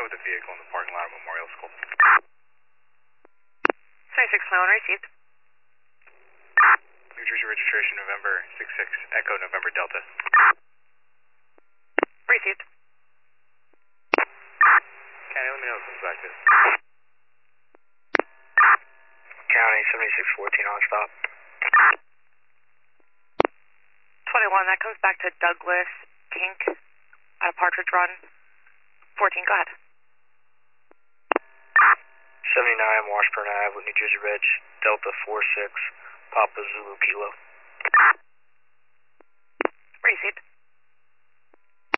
with the vehicle in the parking lot of Memorial School. 2621 received. New Jersey registration November 66, Echo November Delta. Received. County, let me know if it comes back to. County 7614 on stop. 21, that comes back to Douglas Kink at Partridge Run. 14, go ahead. 79 Washburn Ave with New Jersey Reg, Delta 46, Papa Zulu Kilo. Received.